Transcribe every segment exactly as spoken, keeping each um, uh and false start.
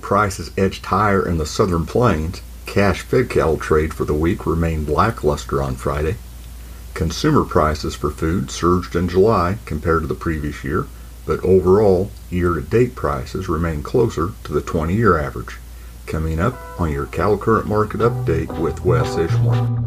prices edged higher in the southern plains, cash fed cattle trade for the week remained lackluster on Friday. Consumer prices for food surged in July compared to the previous year, but overall, year-to-date prices remain closer to the twenty-year average. Coming up on your Cattle Current Market Update with Wes Ishmael.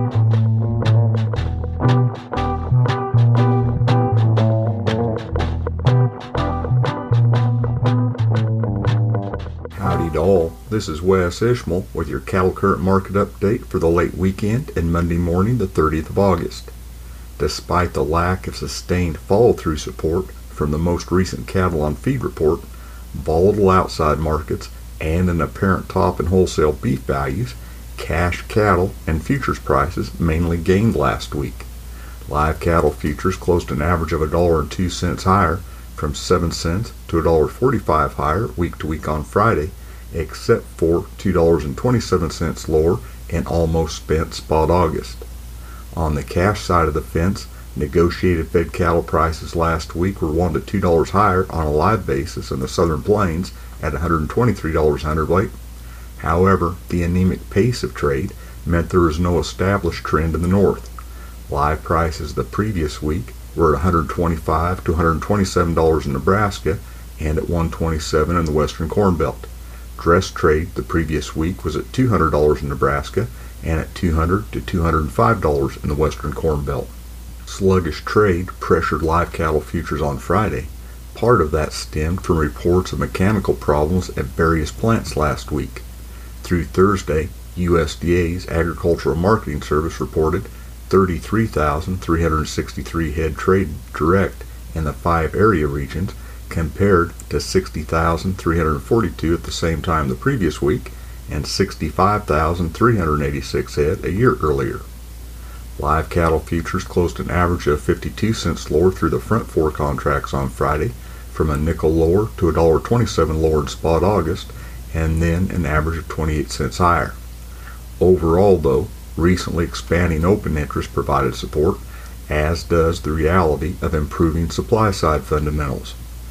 Howdy to all, this is Wes Ishmael with your Cattle Current Market Update for the late weekend and Monday morning the thirtieth of August. Despite the lack of sustained follow-through support from the most recent cattle on feed report, volatile outside markets, and an apparent top in wholesale beef values, cash cattle and futures prices mainly gained last week. Live cattle futures closed an average of a dollar and two cents higher, from seven cents to a dollar forty-five higher week to week on Friday, except for two dollars and twenty-seven cents lower in almost spent spot August. On the cash side of the fence, negotiated fed cattle prices last week were one to two dollars higher on a live basis in the southern plains at one hundred twenty-three dollars a hundredweight. However, the anemic pace of trade meant there was no established trend in the north. Live prices the previous week were at one hundred twenty-five to one hundred twenty-seven dollars in Nebraska and at one hundred twenty-seven dollars in the western corn belt. Dress trade the previous week was at two hundred dollars in Nebraska and at two hundred to two hundred five dollars in the western corn belt. Sluggish trade pressured live cattle futures on Friday. Part of that stemmed from reports of mechanical problems at various plants last week. Through Thursday, U S D A's Agricultural Marketing Service reported thirty-three thousand three hundred sixty-three head traded direct in the five area regions compared to sixty thousand three hundred forty-two at the same time the previous week and sixty-five thousand three hundred eighty-six head a year earlier. Live cattle futures closed an average of fifty-two cents lower through the front four contracts on Friday, from a nickel lower to a dollar twenty-seven lower in spot August, and then an average of twenty-eight cents higher. Overall, though, recently expanding open interest provided support, as does the reality of improving supply-side fundamentals.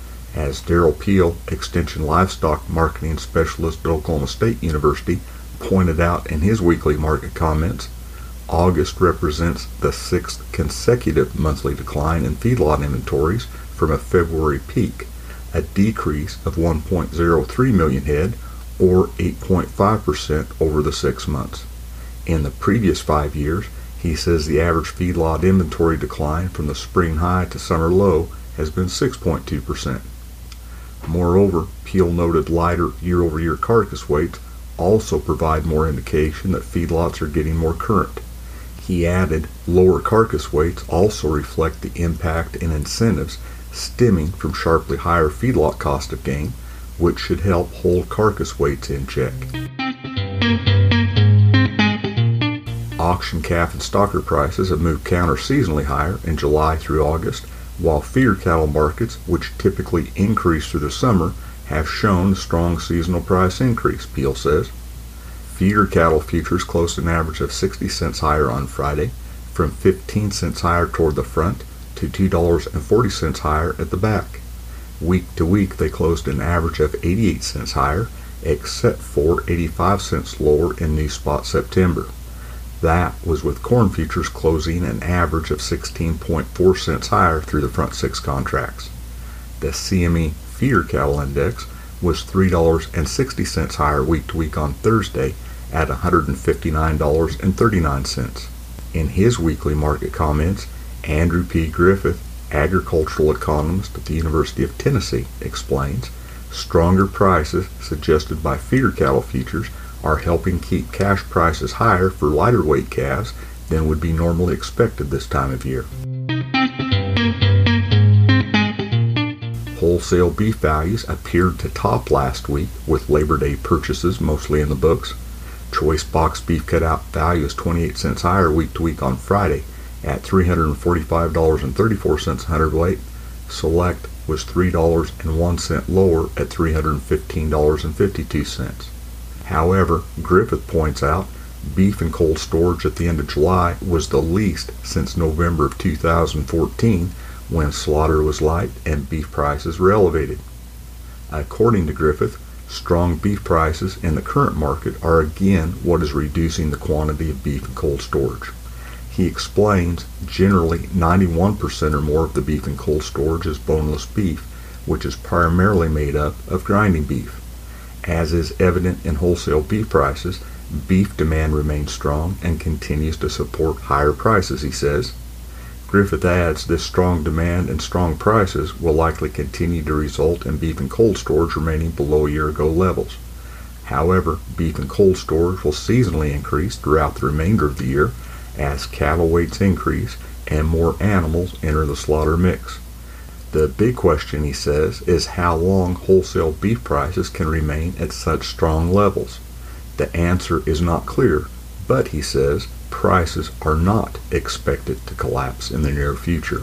As Daryl Peel, Extension Livestock Marketing Specialist at Oklahoma State University, pointed out in his weekly market comments, August represents the sixth consecutive monthly decline in feedlot inventories from a February peak, a decrease of one point zero three million head, or eight point five percent over the six months. In the previous five years, he says the average feedlot inventory decline from the spring high to summer low has been six point two percent. Moreover, Peel noted lighter year-over-year carcass weights also provide more indication that feedlots are getting more current. He added, lower carcass weights also reflect the impact and incentives stemming from sharply higher feedlot cost of gain, which should help hold carcass weights in check. Auction calf and stocker prices have moved counter-seasonally higher in July through August, while feeder cattle markets, which typically increase through the summer, have shown a strong seasonal price increase, Peel says. Feeder cattle futures closed an average of sixty cents higher on Friday, from fifteen cents higher toward the front to two dollars and forty cents higher at the back. Week to week they closed an average of eighty-eight cents higher, except for eighty-five cents lower in new spot September. That was with corn futures closing an average of sixteen point four cents higher through the front six contracts. The C M E Feeder Cattle Index was three dollars and sixty cents higher week to week on Thursday at one hundred fifty-nine dollars and thirty-nine cents. In his weekly market comments, Andrew P. Griffith, agricultural economist at the University of Tennessee, explains, stronger prices suggested by feeder cattle futures are helping keep cash prices higher for lighter weight calves than would be normally expected this time of year. Wholesale beef values appeared to top last week with Labor Day purchases mostly in the books. Choice box beef cutout value is twenty-eight cents higher week to week on Friday at three hundred forty-five dollars and thirty-four cents a hundredweight. Select was three dollars and one cent lower at three hundred fifteen dollars and fifty-two cents. However, Griffith points out beef in cold storage at the end of July was the least since November of two thousand fourteen, when slaughter was light and beef prices were elevated. According to Griffith, Strong beef prices in the current market are again what is reducing the quantity of beef in cold storage. He explains generally ninety-one percent or more of the beef in cold storage is boneless beef, which is primarily made up of grinding beef. As is evident in wholesale beef prices, beef demand remains strong and continues to support higher prices, he says. Griffith adds this strong demand and strong prices will likely continue to result in beef in cold storage remaining below year-ago levels. However, beef in cold storage will seasonally increase throughout the remainder of the year as cattle weights increase and more animals enter the slaughter mix. The big question, he says, is how long wholesale beef prices can remain at such strong levels. The answer is not clear, but he says prices are not expected to collapse in the near future.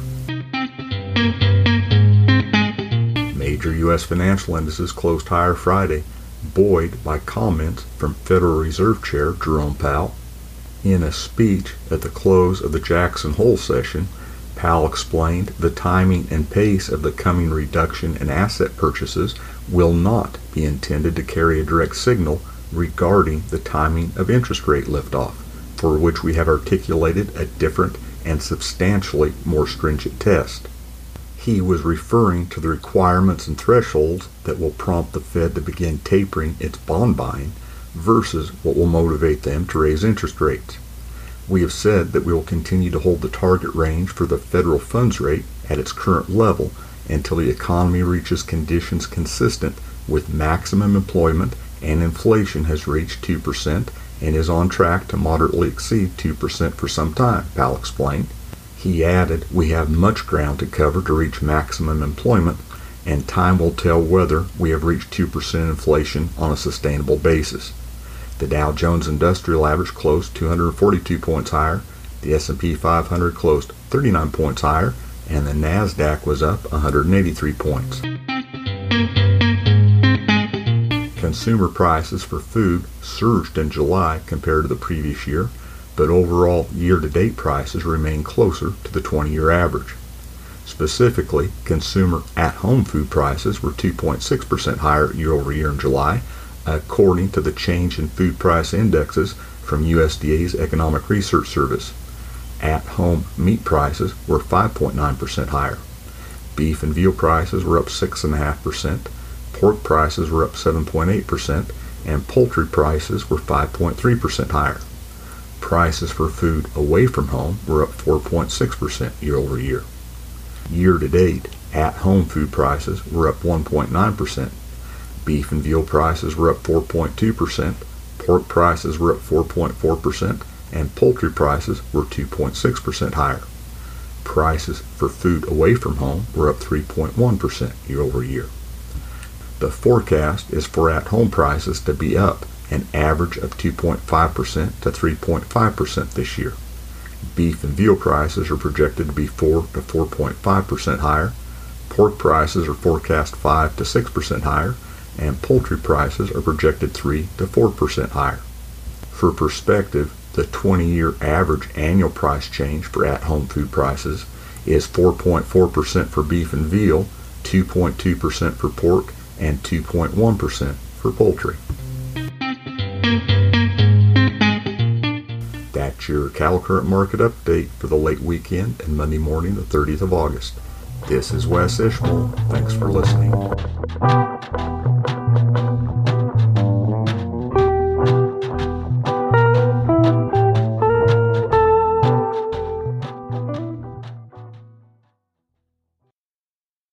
Major U S financial indices closed higher Friday, buoyed by comments from Federal Reserve Chair Jerome Powell. In a speech at the close of the Jackson Hole session, Powell explained the timing and pace of the coming reduction in asset purchases will not be intended to carry a direct signal regarding the timing of interest rate liftoff, for which we have articulated a different and substantially more stringent test. He was referring to the requirements and thresholds that will prompt the Fed to begin tapering its bond buying versus what will motivate them to raise interest rates. We have said that we will continue to hold the target range for the federal funds rate at its current level until the economy reaches conditions consistent with maximum employment and inflation has reached two percent and is on track to moderately exceed two percent for some time, Powell explained. He added, we have much ground to cover to reach maximum employment, and time will tell whether we have reached two percent inflation on a sustainable basis. The Dow Jones Industrial Average closed two hundred forty-two points higher, the S and P five hundred closed thirty-nine points higher, and the NASDAQ was up one hundred eighty-three points. Consumer prices for food surged in July compared to the previous year, but overall year-to-date prices remain closer to the twenty-year average. Specifically, consumer at-home food prices were two point six percent higher year-over-year in July, according to the change in food price indexes from U S D A's Economic Research Service. At-home meat prices were five point nine percent higher. Beef and veal prices were up six point five percent, pork prices were up seven point eight percent, and poultry prices were five point three percent higher. Prices for food away from home were up four point six percent year-over-year. Year-to-date, at-home food prices were up one point nine percent. Beef and veal prices were up four point two percent, pork prices were up four point four percent, and poultry prices were two point six percent higher. Prices for food away from home were up three point one percent year-over-year. The forecast is for at-home prices to be up an average of two point five percent to three point five percent this year. Beef and veal prices are projected to be four to four point five percent higher. Pork prices are forecast five to six percent higher, and poultry prices are projected three to four percent higher. For perspective, the twenty-year average annual price change for at-home food prices is four point four percent for beef and veal, two point two percent for pork, and two point one percent for poultry. That's your cattle current market update for the late weekend and Monday morning, the thirtieth of August. This is Wes Ishmael. Thanks for listening.